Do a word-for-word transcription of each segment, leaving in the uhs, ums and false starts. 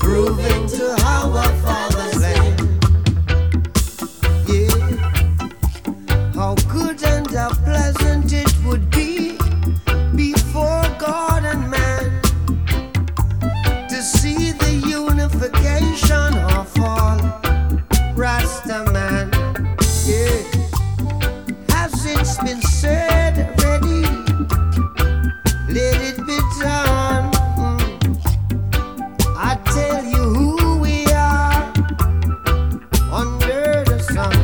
grooving to our Father's land. Yeah, how good and how pleasant it would be before God and man to see the unification of all Rasta man. Yeah, has since been said already. Let it be done. Mm. I tell you who we are under the sun.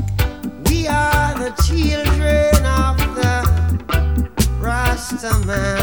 We are the children of the Rasta man.